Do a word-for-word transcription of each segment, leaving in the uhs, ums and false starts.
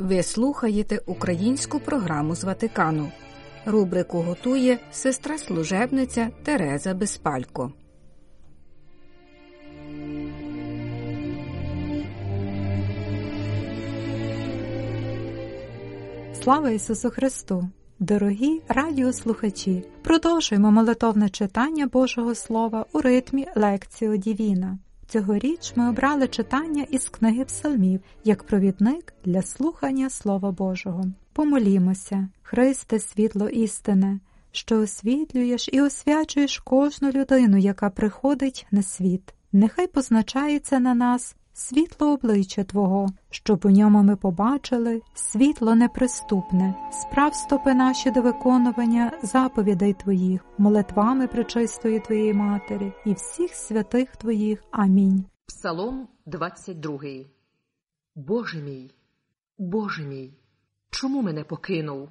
Ви слухаєте українську програму з Ватикану. Рубрику готує сестра-служебниця Тереза Безпалько. Слава Ісусу Христу! Дорогі радіослухачі! Продовжуємо молитовне читання Божого Слова у ритмі Лекціо Дівіна. Цьогоріч ми обрали читання із книги Псалмів як провідник для слухання Слова Божого. Помолімося, Христе, світло істини, що освітлюєш і освячуєш кожну людину, яка приходить на світ. Нехай позначається на нас світло обличчя Твого, щоб у ньому ми побачили світло неприступне, справ стопи наші до виконування заповідей Твоїх, молитвами пречистої Твоєї Матері і всіх святих Твоїх. Амінь. Псалом двадцять другий. Боже мій, Боже мій, чому мене покинув?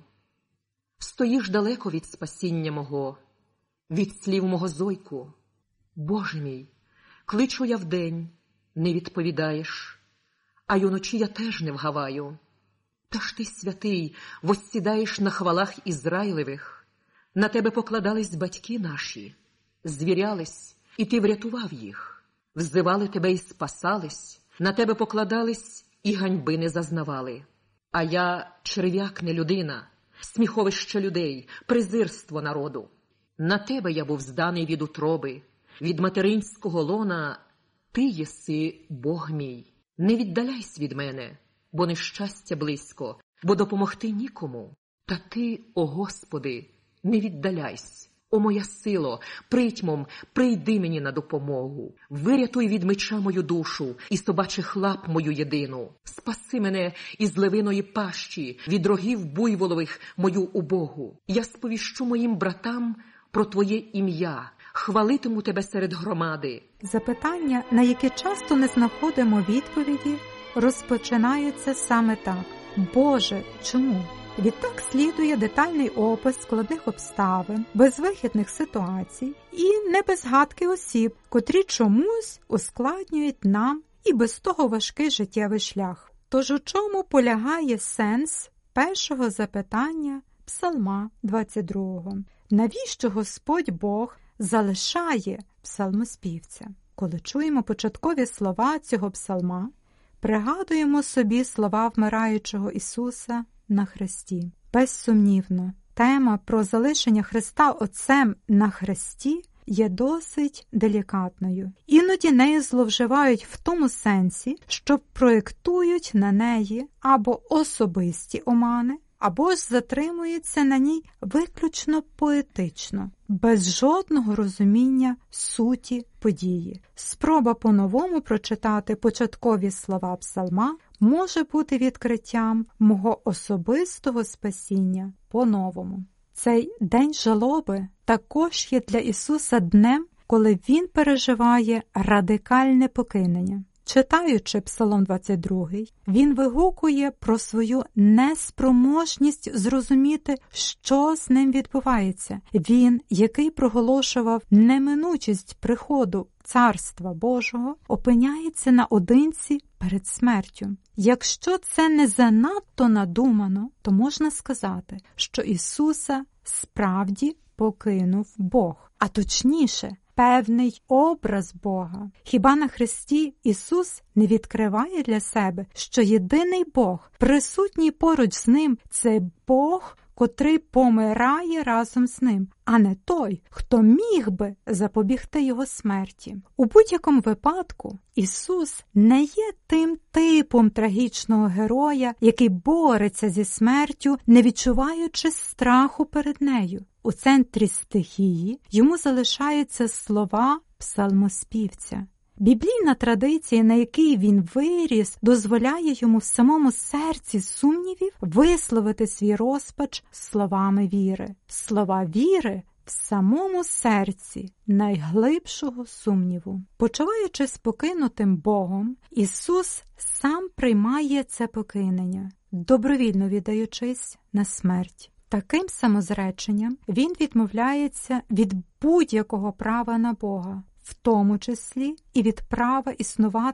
Стоїш далеко від спасіння мого, від слів мого зойку. Боже мій, кличу я вдень, не відповідаєш, а й уночі я теж не вгаваю. Та ж ти, святий, воссідаєш на хвалах Ізраїлевих. На тебе покладались батьки наші, звірялись, і ти врятував їх. Взивали тебе і спасались, на тебе покладались і ганьби не зазнавали. А я черв'як не людина, сміховище людей, презирство народу. На тебе я був зданий від утроби, від материнського лона. Ти єси Бог мій. Не віддаляйся від мене, бо нещастя близько, бо допомогти нікому. Та ти, о Господи, не віддаляйся. О моя сило, притьмом, прийди мені на допомогу. Вирятуй від меча мою душу і собачих лап мою єдину. Спаси мене із левиної пащі, від рогів буйволових мою убогу. Я сповіщу моїм братам про Твоє ім'я, хвалитиму Тебе серед громади. Запитання, на які часто не знаходимо відповіді, розпочинаються саме так. Боже, чому? Відтак слідує детальний опис складних обставин, безвихідних ситуацій і не без згадки осіб, котрі чомусь ускладнюють нам і без того важкий життєвий шлях. Тож у чому полягає сенс першого запитання Псалма двадцять другого? Навіщо Господь Бог залишає псалмоспівця? Коли чуємо початкові слова цього псалма, пригадуємо собі слова вмираючого Ісуса на хресті. Безсумнівно, тема про залишення Христа Отцем на хресті є досить делікатною. Іноді нею зловживають в тому сенсі, що проєктують на неї або особисті омани, або ж затримуються на ній виключно поетично, без жодного розуміння суті події. Спроба по-новому прочитати початкові слова псалма може бути відкриттям мого особистого спасіння по-новому. Цей день жалоби також є для Ісуса днем, коли Він переживає радикальне покинення. Читаючи Псалом двадцять другий, він вигукує про свою неспроможність зрозуміти, що з ним відбувається. Він, який проголошував неминучість приходу Царства Божого, опиняється наодинці перед смертю. Якщо це не занадто надумано, то можна сказати, що Ісуса справді покинув Бог, а точніше, певний образ Бога. Хіба на хресті Ісус не відкриває для себе, що єдиний Бог, присутній поруч з Ним, це Бог, котрий помирає разом з Ним, а не той, хто міг би запобігти Його смерті. У будь-якому випадку Ісус не є тим типом трагічного героя, який бореться зі смертю, не відчуваючи страху перед нею. У центрі стихії йому залишаються слова псалмоспівця. Біблійна традиція, на якій він виріс, дозволяє йому в самому серці сумнівів висловити свій розпач словами віри. Слова віри в самому серці найглибшого сумніву. Почуваючись покинутим Богом, Ісус сам приймає це покинення, добровільно віддаючись на смерть. Таким самозреченням він відмовляється від будь-якого права на Бога, в тому числі і від права існувати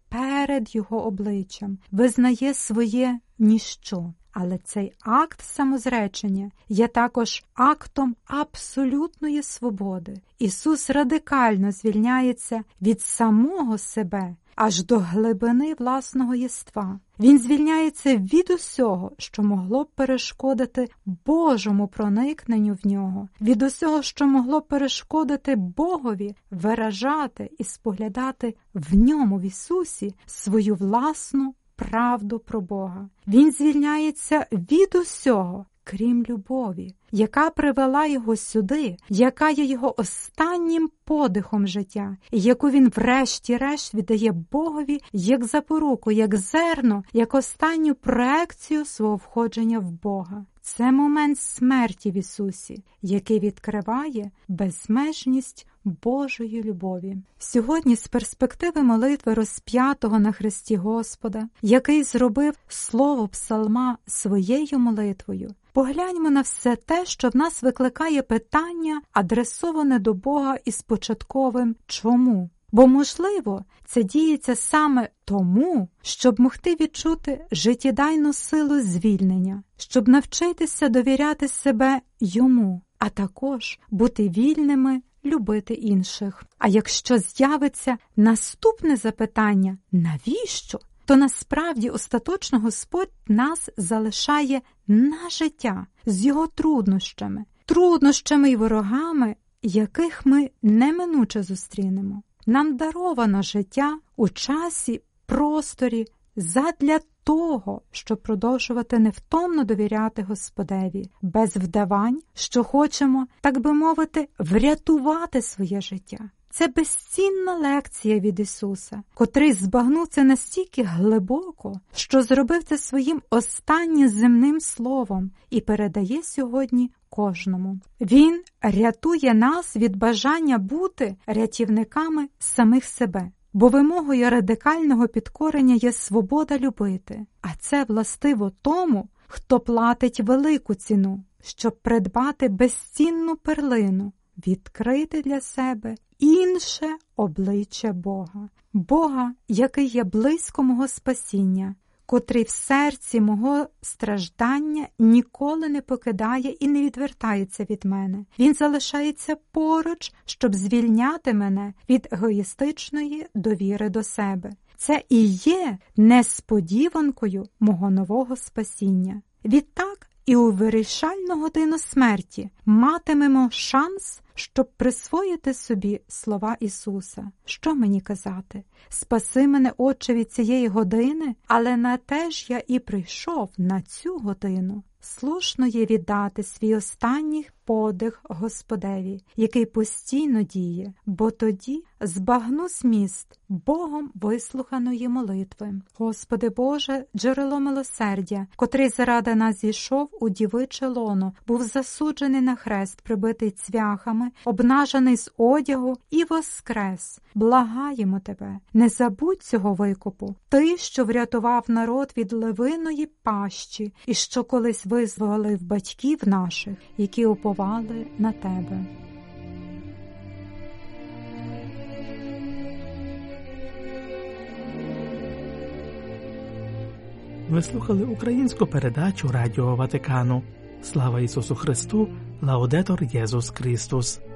перед Його обличчям, визнає своє ніщо. Але цей акт самозречення є також актом абсолютної свободи. Ісус радикально звільняється від самого себе, аж до глибини власного єства. Він звільняється від усього, що могло б перешкодити Божому проникненню в нього, від усього, що могло б перешкодити Богові виражати і споглядати в ньому, в Ісусі, свою власну правду про Бога. Він звільняється від усього, крім любові, яка привела його сюди, яка є його останнім подихом життя, і яку він врешті-решт віддає Богові як запоруку, як зерно, як останню проекцію свого входження в Бога. Це момент смерті в Ісусі, який відкриває безмежність Божої любові. Сьогодні з перспективи молитви розп'ятого на хресті Господа, який зробив слово псалма своєю молитвою, погляньмо на все те, що в нас викликає питання, адресоване до Бога із початковим «чому?». Бо, можливо, це діється саме тому, щоб могти відчути життєдайну силу звільнення, щоб навчитися довіряти себе Йому, а також бути вільними любити інших. А якщо з'явиться наступне запитання «навіщо?», то насправді остаточно Господь нас залишає на життя з його труднощами, труднощами й ворогами, яких ми неминуче зустрінемо. Нам даровано життя у часі, просторі, задля того, щоб продовжувати невтомно довіряти Господеві, без вдавань, що хочемо, так би мовити, врятувати своє життя. Це безцінна лекція від Ісуса, котрий збагнув це настільки глибоко, що зробив це своїм останнім земним словом і передає сьогодні кожному. Він рятує нас від бажання бути рятівниками самих себе. Бо вимогою радикального підкорення є свобода любити, а це властиво тому, хто платить велику ціну, щоб придбати безцінну перлину, відкрити для себе інше обличчя Бога. Бога, який є близько мого спасіння, котрий в серці мого страждання ніколи не покидає і не відвертається від мене. Він залишається поруч, щоб звільняти мене від егоїстичної довіри до себе. Це і є несподіванкою мого нового спасіння. Відтак і у вирішальну годину смерті матимемо шанс, щоб присвоїти собі слова Ісуса. Що мені казати? Спаси мене, Отче, від цієї години, але на те ж я і прийшов, на цю годину. Слушно є віддати свій останній подих Господеві, який постійно діє, бо тоді збагну зміст Богом вислуханої молитви. Господи Боже, джерело милосердя, котрий заради нас зійшов у дівиче лоно, був засуджений на хрест, прибитий цвяхами, обнажений з одягу і воскрес. Благаємо Тебе, не забудь цього викупу. Ти, що врятував народ від левиної пащі, і що колись визволив батьків наших, які уповали на Тебе. Ви слухали українську передачу Радіо Ватикану. Слава Ісусу Христу! Лаудетор Єсус Христос!